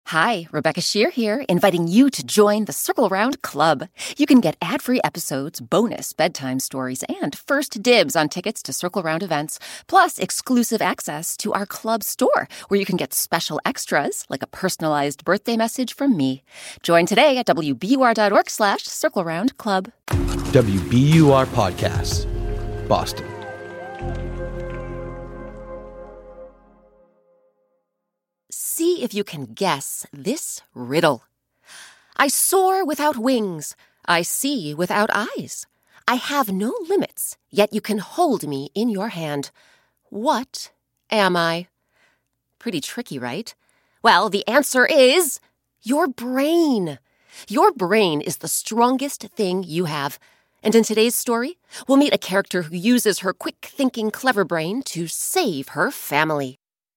Hi, Rebecca Shear here, inviting you to join the Circle Round Club. You can get ad-free episodes, bonus bedtime stories, and first dibs on tickets to Circle Round events, plus exclusive access to our club store, where you can get special extras, like a personalized birthday message from me. Join today at wbur.org/circleroundclub. WBUR Podcasts, Boston. See if you can guess this riddle. I soar without wings. I see without eyes. I have no limits, yet you can hold me in your hand. What am I? Pretty tricky, right? Well, the answer is your brain. Your brain is the strongest thing you have. And in today's story, we'll meet a character who uses her quick-thinking, clever brain to save her family.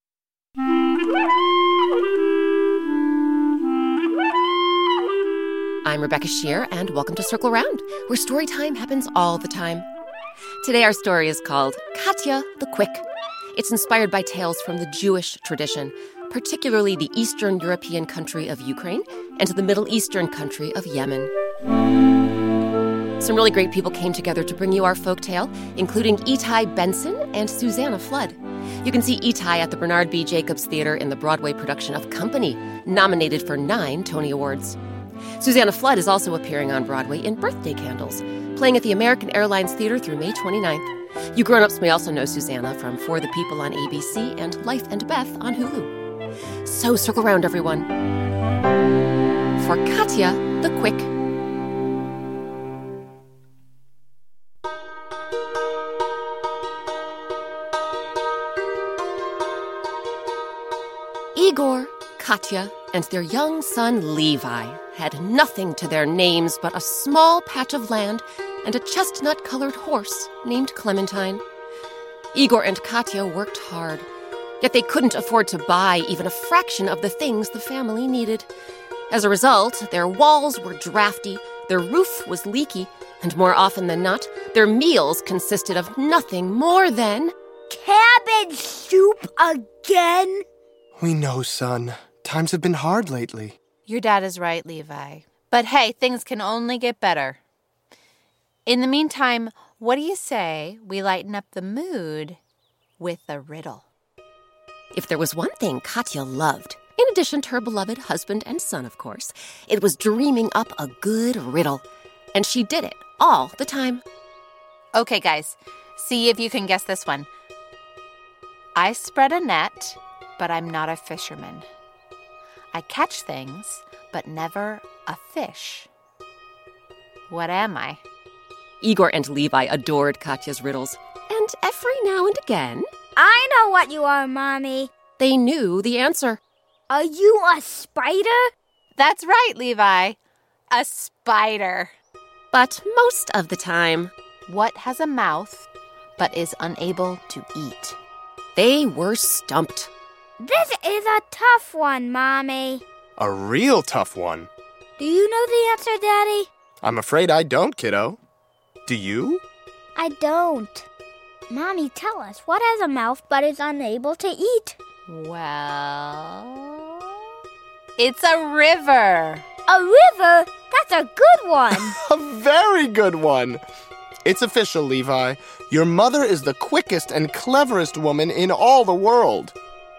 I'm Rebecca Shear, and welcome to Circle Round, where story time happens all the time. Today our story is called Katya the Quick. It's inspired by tales from the Jewish tradition, particularly the Eastern European country of Ukraine and the Middle Eastern country of Yemen. Some really great people came together to bring you our folktale, including Itai Benson and Susanna Flood. You can see Itai at the Bernard B. Jacobs Theater in the Broadway production of Company, nominated for 9 Tony Awards. Susanna Flood is also appearing on Broadway in Birthday Candles, playing at the American Airlines Theater through May 29th. You grown-ups may also know Susanna from For the People on ABC and Life and Beth on Hulu. So circle round, everyone, for Katya the Quick. Igor, Katya, and their young son Levi had nothing to their names but a small patch of land and a chestnut-colored horse named Clementine. Igor and Katya worked hard, yet they couldn't afford to buy even a fraction of the things the family needed. As a result, their walls were drafty, their roof was leaky, and more often than not, their meals consisted of nothing more than cabbage soup again? We know, son. Times have been hard lately. Your dad is right, Levi. But hey, things can only get better. In the meantime, what do you say we lighten up the mood with a riddle? If there was one thing Katya loved, in addition to her beloved husband and son, of course, it was dreaming up a good riddle. And she did it all the time. Okay, guys, see if you can guess this one. I spread a net, but I'm not a fisherman. I catch things, but never a fish. What am I? Igor and Levi adored Katya's riddles, and every now and again, I know what you are, Mommy. they knew the answer. Are you a spider? That's right, Levi. A spider. But most of the time, What has a mouth, but is unable to eat? they were stumped. This is a tough one, Mommy. A real tough one. Do you know the answer, Daddy? I'm afraid I don't, kiddo. Do you? I don't. Mommy, tell us, what has a mouth but is unable to eat? Well, it's a river. A river? That's a good one. A very good one. It's official, Levi. Your mother is the quickest and cleverest woman in all the world.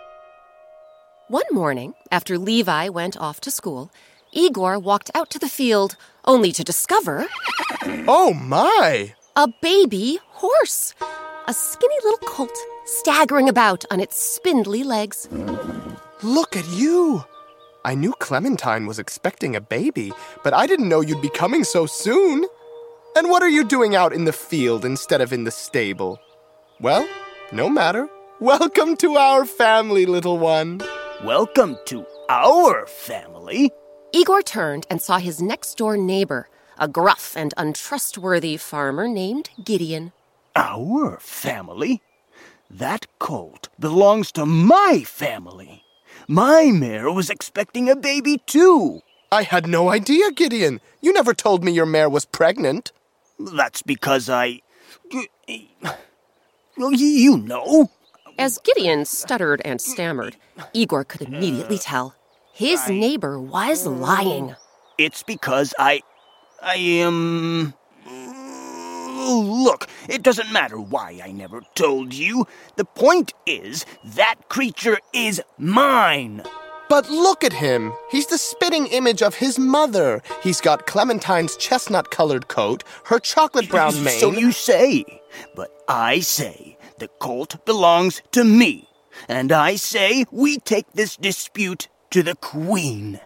One morning, after Levi went off to school, Igor walked out to the field, only to discover Oh, my! a baby horse, a skinny little colt staggering about on its spindly legs. Look at you. I knew Clementine was expecting a baby, but I didn't know you'd be coming so soon. And what are you doing out in the field instead of in the stable? Well, no matter. Welcome to our family, little one. Welcome to our family. Igor turned and saw his next-door neighbor, a gruff and untrustworthy farmer named Gideon. Our family? That colt belongs to my family. My mare was expecting a baby, too. I had no idea, Gideon. You never told me your mare was pregnant. That's because well, you know. As Gideon stuttered and stammered, Igor could immediately tell. His neighbor was lying. It's because I am... Look, it doesn't matter why I never told you. The point is, that creature is mine. But look at him. He's the spitting image of his mother. He's got Clementine's chestnut-colored coat, her chocolate-brown mane. So you say. But I say the colt belongs to me. And I say we take this dispute to the Queen.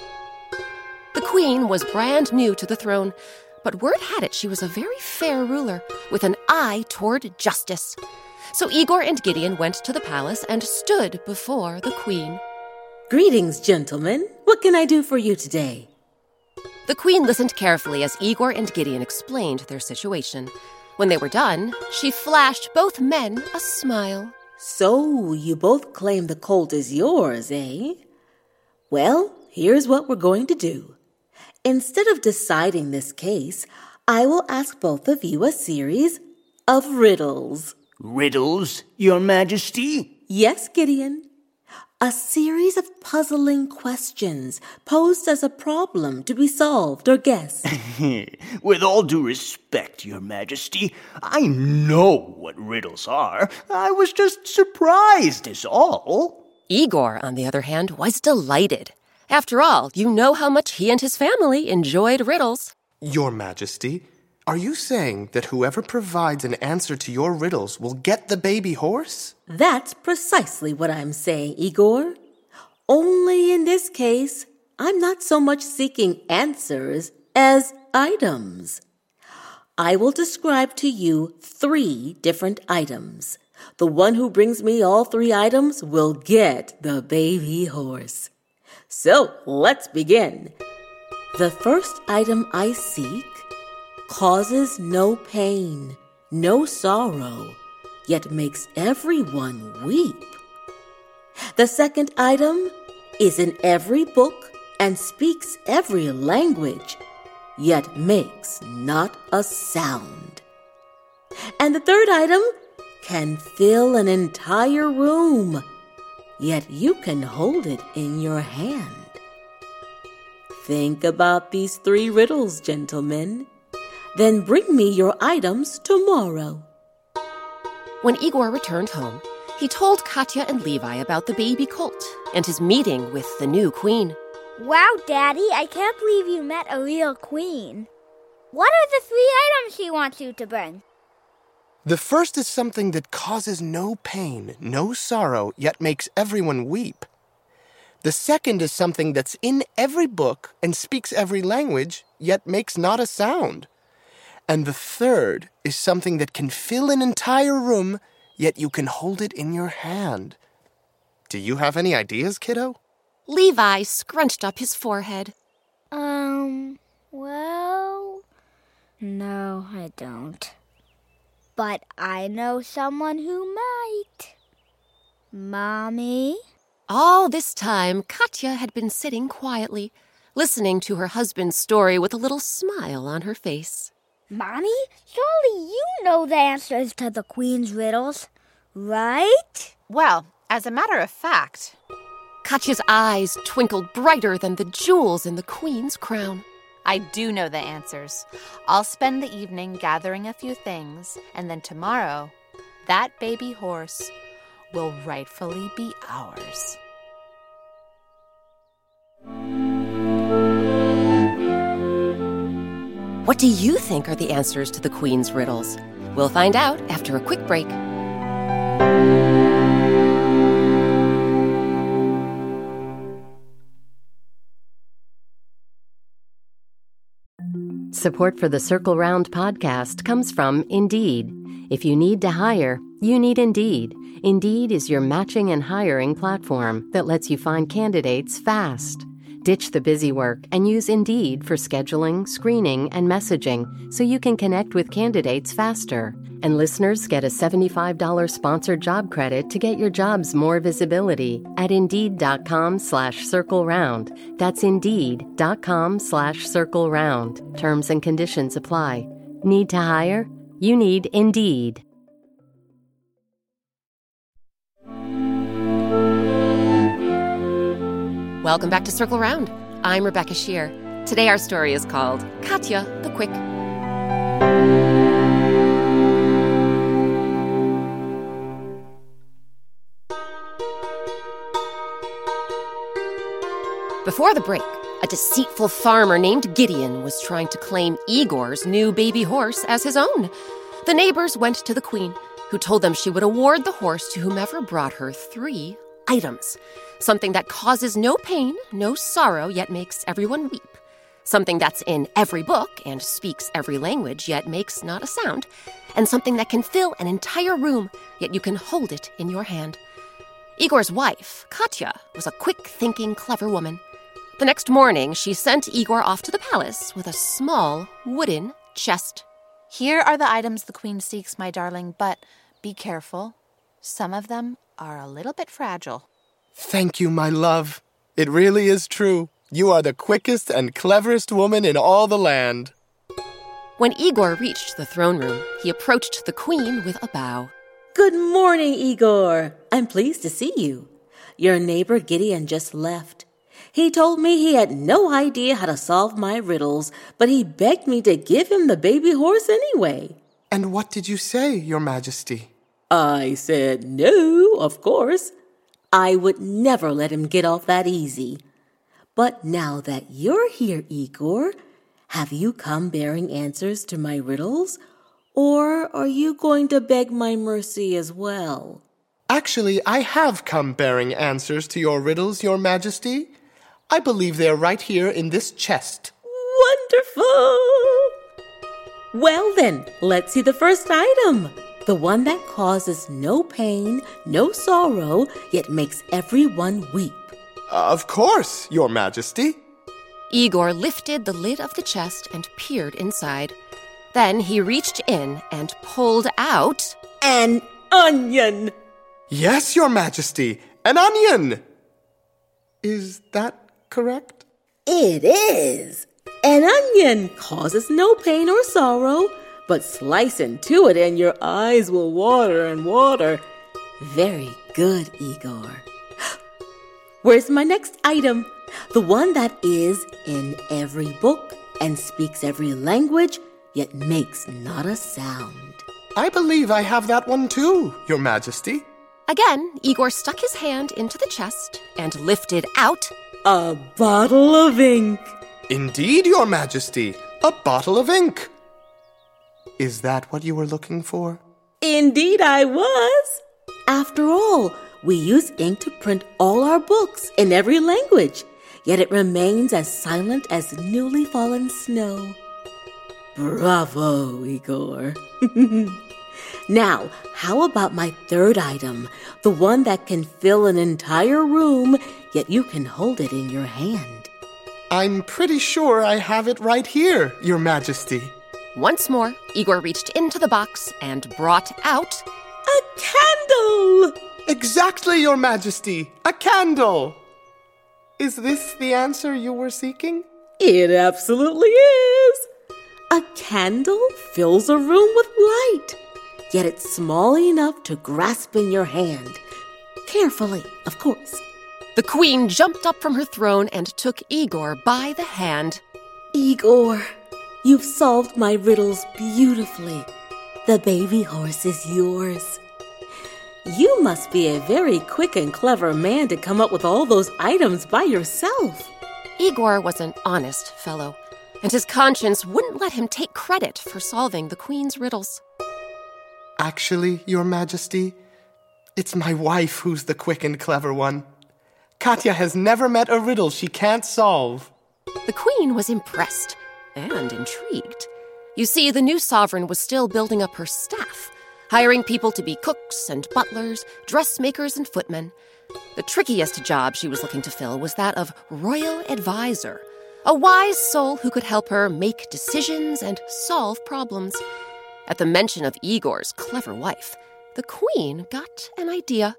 The Queen was brand new to the throne, but word had it she was a very fair ruler with an eye toward justice. So Igor and Gideon went to the palace and stood before the Queen. Greetings, gentlemen. What can I do for you today? The Queen listened carefully as Igor and Gideon explained their situation. When they were done, she flashed both men a smile. So, you both claim the colt is yours, eh? Well, here's what we're going to do. Instead of deciding this case, I will ask both of you a series of riddles. Riddles, Your Majesty? Yes, Gideon. A series of puzzling questions posed as a problem to be solved or guessed. With all due respect, Your Majesty, I know what riddles are. I was just surprised is all. Igor, on the other hand, was delighted. After all, you know how much he and his family enjoyed riddles. Your Majesty, are you saying that whoever provides an answer to your riddles will get the baby horse? That's precisely what I'm saying, Igor. Only in this case, I'm not so much seeking answers as items. I will describe to you 3 different items. The one who brings me all 3 items will get the baby horse. So, let's begin. The first item I seek causes no pain, no sorrow, yet makes everyone weep. The second item is in every book and speaks every language, yet makes not a sound. And the third item can fill an entire room, yet you can hold it in your hand. Think about these 3 riddles, gentlemen. Then bring me your items tomorrow. When Igor returned home, he told Katya and Levi about the baby colt and his meeting with the new queen. Wow, Daddy, I can't believe you met a real queen. What are the 3 items she wants you to bring? The first is something that causes no pain, no sorrow, yet makes everyone weep. The second is something that's in every book and speaks every language, yet makes not a sound. And the third is something that can fill an entire room, yet you can hold it in your hand. Do you have any ideas, kiddo? Levi scrunched up his forehead. Well, no, I don't. But I know someone who might. Mommy? All this time, Katya had been sitting quietly, listening to her husband's story with a little smile on her face. Mommy, surely you know the answers to the Queen's riddles, right? Well, as a matter of fact... Katya's eyes twinkled brighter than the jewels in the Queen's crown. I do know the answers. I'll spend the evening gathering a few things, and then tomorrow, that baby horse will rightfully be ours. What do you think are the answers to the Queen's riddles? We'll find out after a quick break. Support for the Circle Round podcast comes from Indeed. If you need to hire, you need Indeed. Indeed is your matching and hiring platform that lets you find candidates fast. Ditch the busy work and use Indeed for scheduling, screening, and messaging so you can connect with candidates faster. And listeners get a $75 sponsored job credit to get your jobs more visibility at Indeed.com/circleround. That's Indeed.com/circleround. Terms and conditions apply. Need to hire? You need Indeed. Welcome back to Circle Round. I'm Rebecca Shear. Today our story is called Katya the Quick. Before the break, a deceitful farmer named Gideon was trying to claim Igor's new baby horse as his own. The neighbors went to the queen, who told them she would award the horse to whomever brought her 3 items. Something that causes no pain, no sorrow, yet makes everyone weep. Something that's in every book and speaks every language, yet makes not a sound. And something that can fill an entire room, yet you can hold it in your hand. Igor's wife, Katya, was a quick-thinking, clever woman. The next morning, she sent Igor off to the palace with a small wooden chest. Here are the items the queen seeks, my darling, but be careful. Some of them are a little bit fragile. Thank you, my love. It really is true. You are the quickest and cleverest woman in all the land. When Igor reached the throne room, he approached the queen with a bow. Good morning, Igor. I'm pleased to see you. Your neighbor Gideon just left. He told me he had no idea how to solve my riddles, but he begged me to give him the baby horse anyway. And what did you say, Your Majesty? I said no, of course. I would never let him get off that easy. But now that you're here, Igor, have you come bearing answers to my riddles? Or are you going to beg my mercy as well? Actually, I have come bearing answers to your riddles, Your Majesty. I believe they are right here in this chest. Wonderful! Well then, let's see the first item. The one that causes no pain, no sorrow, yet makes everyone weep. Of course, Your Majesty. Igor lifted the lid of the chest and peered inside. Then he reached in and pulled out an onion. Yes, Your Majesty, an onion. Is that correct? It is. An onion causes no pain or sorrow, but slice into it and your eyes will water and water. Very good, Igor. Where's my next item? The one that is in every book and speaks every language, yet makes not a sound. I believe I have that one too, Your Majesty. Again, Igor stuck his hand into the chest and lifted out a bottle of ink. Indeed, Your Majesty, a bottle of ink. Is that what you were looking for? Indeed I was. After all, we use ink to print all our books in every language, yet it remains as silent as newly fallen snow. Bravo, Igor. Now, how about my third item, the one that can fill an entire room, yet you can hold it in your hand? I'm pretty sure I have it right here, Your Majesty. Once more, Igor reached into the box and brought out a candle! Exactly, Your Majesty, a candle. Is this the answer you were seeking? It absolutely is. A candle fills a room with light, yet it's small enough to grasp in your hand. Carefully, of course. The queen jumped up from her throne and took Igor by the hand. Igor, you've solved my riddles beautifully. The baby horse is yours. You must be a very quick and clever man to come up with all those items by yourself. Igor was an honest fellow, and his conscience wouldn't let him take credit for solving the queen's riddles. Actually, Your Majesty, it's my wife who's the quick and clever one. Katya has never met a riddle she can't solve. The queen was impressed and intrigued. You see, the new sovereign was still building up her staff, hiring people to be cooks and butlers, dressmakers and footmen. The trickiest job she was looking to fill was that of royal advisor, a wise soul who could help her make decisions and solve problems. At the mention of Igor's clever wife, the queen got an idea.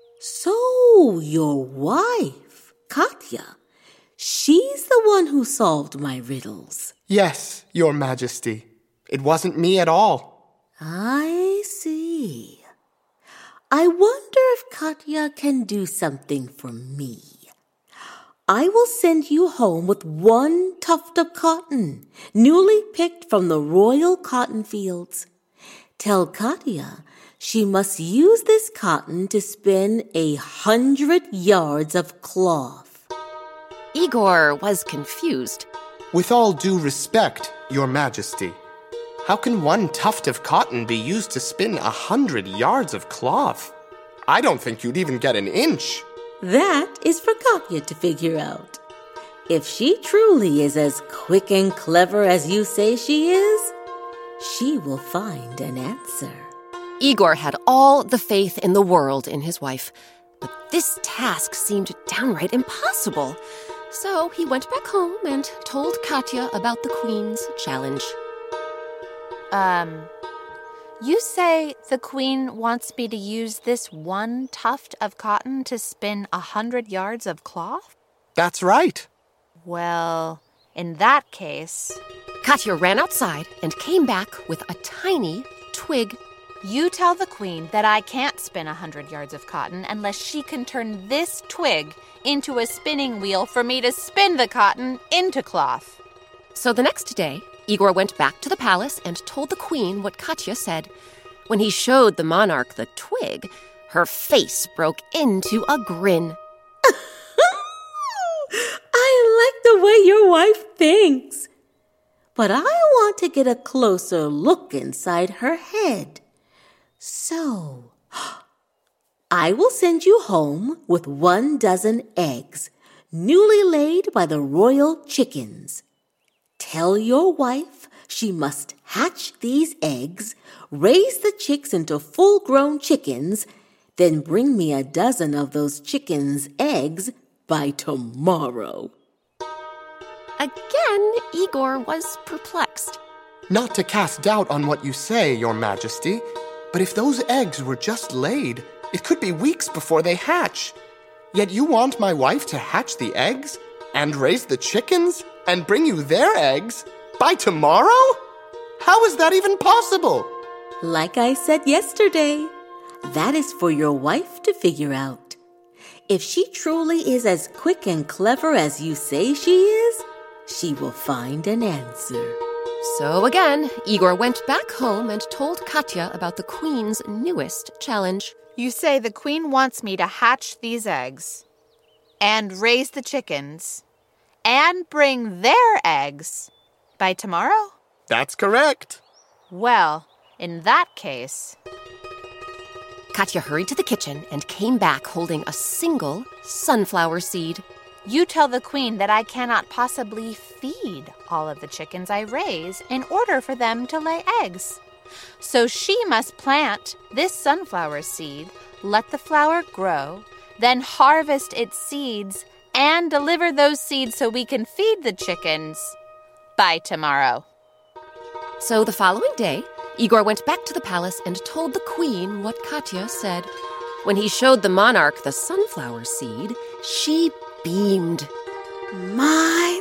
So, your wife, Katya, she's the one who solved my riddles. Yes, Your Majesty. It wasn't me at all. I see. I wonder if Katya can do something for me. I will send you home with one tuft of cotton, newly picked from the royal cotton fields. Tell Katya she must use this cotton to spin 100 yards of cloth. Igor was confused. With all due respect, Your Majesty, how can one tuft of cotton be used to spin 100 yards of cloth? I don't think you'd even get an inch. That is for Katya to figure out. If she truly is as quick and clever as you say she is, she will find an answer. Igor had all the faith in the world in his wife, but this task seemed downright impossible. So he went back home and told Katya about the Queen's challenge. You say the Queen wants me to use this one tuft of cotton to spin 100 yards of cloth? That's right. Well, in that case... Katya ran outside and came back with a tiny twig. You tell the Queen that I can't spin 100 yards of cotton unless she can turn this twig into a spinning wheel for me to spin the cotton into cloth. So the next day, Igor went back to the palace and told the Queen what Katya said. When he showed the monarch the twig, her face broke into a grin. I like the way your wife thinks. But I want to get a closer look inside her head. So, I will send you home with 12 eggs, newly laid by the royal chickens. Tell your wife she must hatch these eggs, raise the chicks into full-grown chickens, then bring me 12 of those chickens' eggs by tomorrow. Again, Igor was perplexed. Not to cast doubt on what you say, Your Majesty, but if those eggs were just laid, it could be weeks before they hatch. Yet you want my wife to hatch the eggs and raise the chickens and bring you their eggs by tomorrow? How is that even possible? Like I said yesterday, that is for your wife to figure out. If she truly is as quick and clever as you say she is, she will find an answer. So again, Igor went back home and told Katya about the Queen's newest challenge. You say the Queen wants me to hatch these eggs and raise the chickens and bring their eggs by tomorrow? That's correct. Well, in that case... Katya hurried to the kitchen and came back holding a single sunflower seed. You tell the Queen that I cannot possibly feed all of the chickens I raise in order for them to lay eggs. So she must plant this sunflower seed, let the flower grow, then harvest its seeds and deliver those seeds so we can feed the chickens by tomorrow. So the following day, Igor went back to the palace and told the Queen what Katya said. When he showed the monarch the sunflower seed, she beamed. My.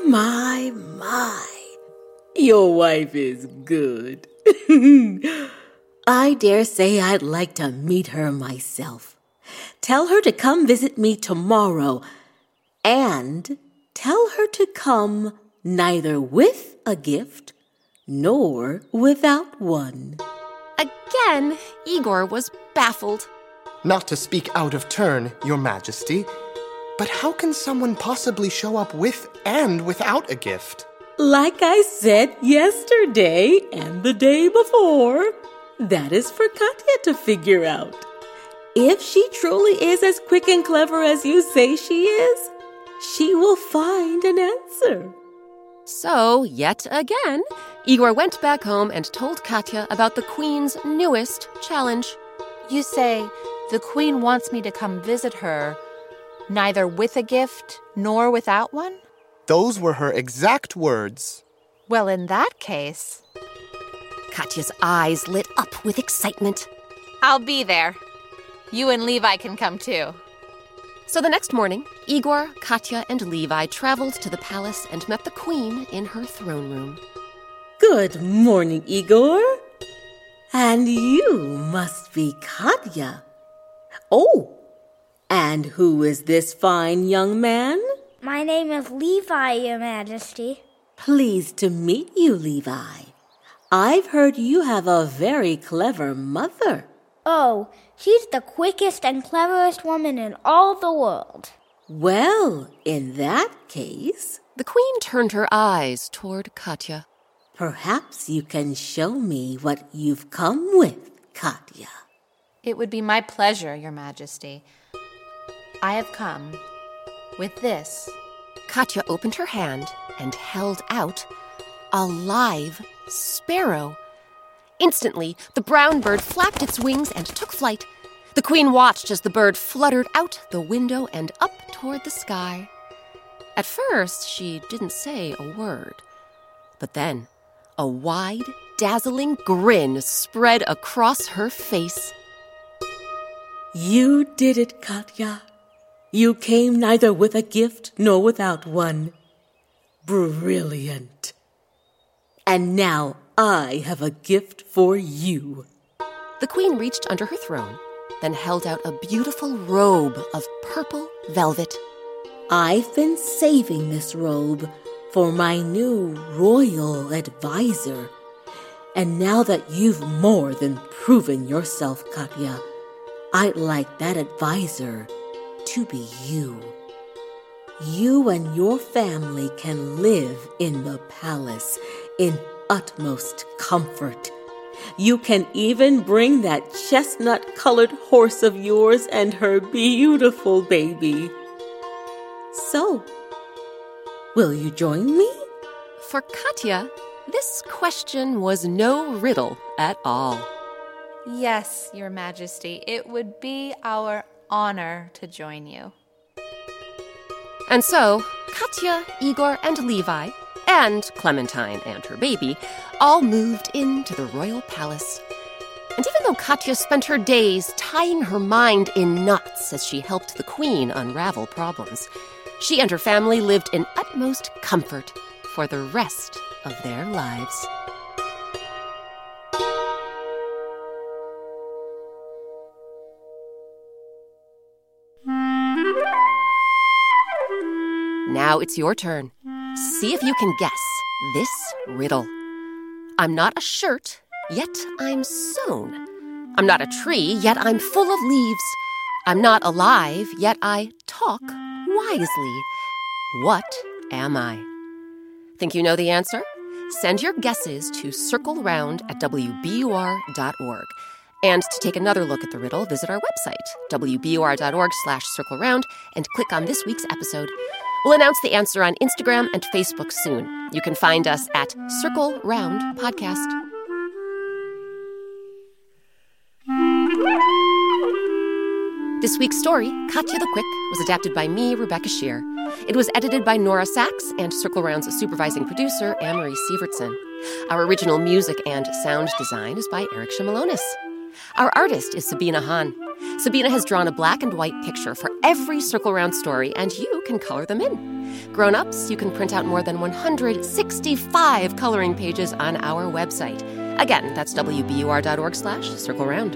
Your wife is good. I dare say I'd like to meet her myself. Tell her to come visit me tomorrow. And tell her to come neither with a gift nor without one. Again, Igor was baffled. Not to speak out of turn, Your Majesty, but how can someone possibly show up with and without a gift? Like I said yesterday and the day before, that is for Katya to figure out. If she truly is as quick and clever as you say she is, she will find an answer. So, yet again, Igor went back home and told Katya about the Queen's newest challenge. You say the Queen wants me to come visit her neither with a gift nor without one? Those were her exact words. Well, in that case... Katya's eyes lit up with excitement. I'll be there. You and Levi can come too. So the next morning, Igor, Katya, and Levi traveled to the palace and met the Queen in her throne room. Good morning, Igor. And you must be Katya. Oh, and who is this fine young man? My name is Levi, Your Majesty. Pleased to meet you, Levi. I've heard you have a very clever mother. Oh, she's the quickest and cleverest woman in all the world. Well, in that case, The queen turned her eyes toward Katya. perhaps you can show me what you've come with, Katya. It would be my pleasure, Your Majesty. I have come with this. Katya opened her hand and held out a live sparrow. Instantly, the brown bird flapped its wings and took flight. The queen watched as the bird fluttered out the window and up toward the sky. At first, she didn't say a word. But then, a wide, dazzling grin spread across her face. You did it, Katya. You came neither with a gift nor without one. Brilliant. And now I have a gift for you. The queen reached under her throne, then held out a beautiful robe of purple velvet. I've been saving this robe for my new royal advisor. And now that you've more than proven yourself, Katya, I'd like that advisor to be you. You and your family can live in the palace in utmost comfort. You can even bring that chestnut-colored horse of yours and her beautiful baby. So, will you join me? For Katya, this question was no riddle at all. Yes, Your Majesty, it would be our honor to join you. And so, Katya, Igor, and Levi, and Clementine and her baby, all moved into the royal palace. And even though Katya spent her days tying her mind in knots as she helped the queen unravel problems, she and her family lived in utmost comfort for the rest of their lives. Now it's your turn. See if you can guess this riddle. I'm not a shirt, yet I'm sewn. I'm not a tree, yet I'm full of leaves. I'm not alive, yet I talk wisely. What am I? Think you know the answer? Send your guesses to circleround@wbur.org. And to take another look at the riddle, visit our website, wbur.org/circleround, and click on this week's episode. We'll announce the answer on Instagram and Facebook soon. You can find us at Circle Round Podcast. This week's story, Katya the Quick, was adapted by me, Rebecca Shear. It was edited by Nora Sachs and Circle Round's supervising producer, Anne-Marie Sievertson. Our original music and sound design is by Eric Shimalonis. Our artist is Sabina Hahn. Sabina has drawn a black and white picture for every Circle Round story, and you can color them in. Grown-ups, you can print out more than 165 coloring pages on our website. Again, that's wbur.org/circleround.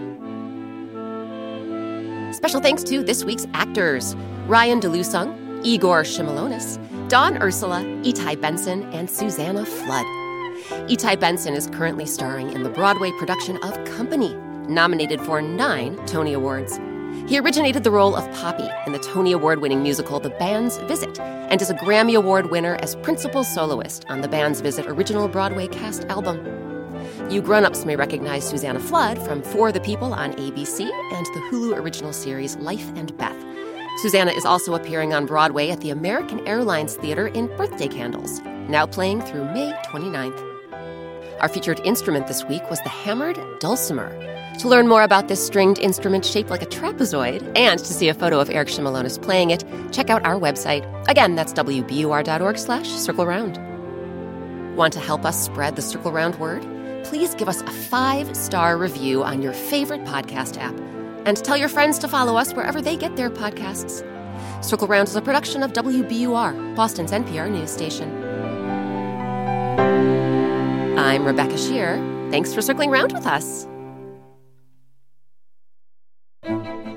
Special thanks to this week's actors, Ryan DeLusung, Igor Shimalonis, Dawn Ursula, Itai Benson, and Susanna Flood. Itai Benson is currently starring in the Broadway production of Company, nominated for 9 Tony Awards. He originated the role of Poppy in the Tony Award-winning musical The Band's Visit, and is a Grammy Award winner as principal soloist on The Band's Visit original Broadway cast album. You grown-ups may recognize Susanna Flood from For the People on ABC and the Hulu original series Life and Beth. Susanna is also appearing on Broadway at the American Airlines Theater in Birthday Candles, now playing through May 29th. Our featured instrument this week was the hammered dulcimer. To learn more about this stringed instrument shaped like a trapezoid, and to see a photo of Eric Shimalonis playing it, check out our website. Again, that's wbur.org/circleround. Want to help us spread the Circle Round word? Please give us a 5-star review on your favorite podcast app. And tell your friends to follow us wherever they get their podcasts. Circle Round is a production of WBUR, Boston's NPR news station. I'm Rebecca Shear. Thanks for circling round with us.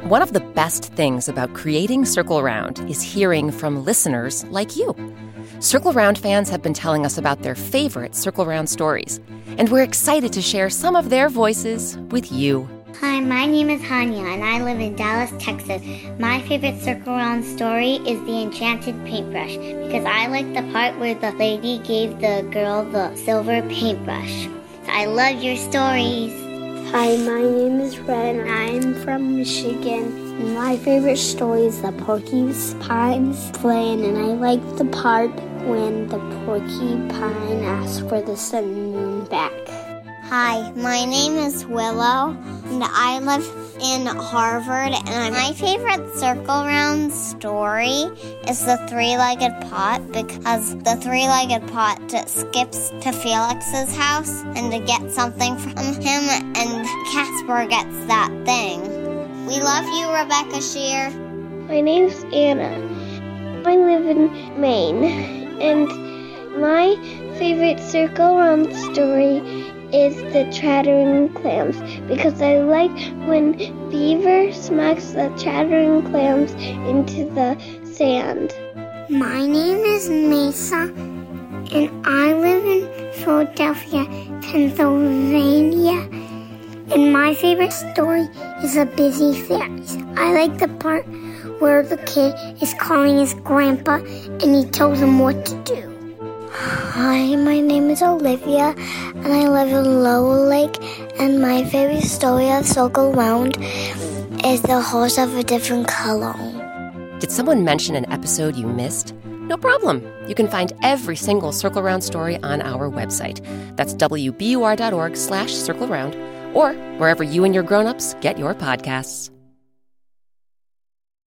One of the best things about creating Circle Round is hearing from listeners like you. Circle Round fans have been telling us about their favorite Circle Round stories, and we're excited to share some of their voices with you. Hi, my name is Hanya, and I live in Dallas, Texas. My favorite Circle Round story is The Enchanted Paintbrush, because I like the part where the lady gave the girl the silver paintbrush. I love your stories. Hi, my name is Ren. I'm from Michigan. My favorite story is the porcupines playing, and I like the part when the porcupine asks for the sun and moon back. Hi, my name is Willow, and I live in Harvard, and my favorite Circle Round story is the three-legged pot, because the three-legged pot skips to Felix's house and to get something from him, and Casper gets that thing. We love you, Rebecca Shear. My name's Anna. I live in Maine, and my favorite Circle Round story is the chattering clams, because I like when Beaver smacks the chattering clams into the sand. My name is Mesa, and I live in Philadelphia, Pennsylvania. And my favorite story is The Busy Fairies. I like the part where the kid is calling his grandpa and he tells him what to do. Hi, my name is Olivia, and I live in Lower Lake, and my favorite story of Circle Round is The Horse of a Different Color. Did someone mention an episode you missed? No problem. You can find every single Circle Round story on our website. That's wbur.org/circleround, or wherever you and your grown-ups get your podcasts.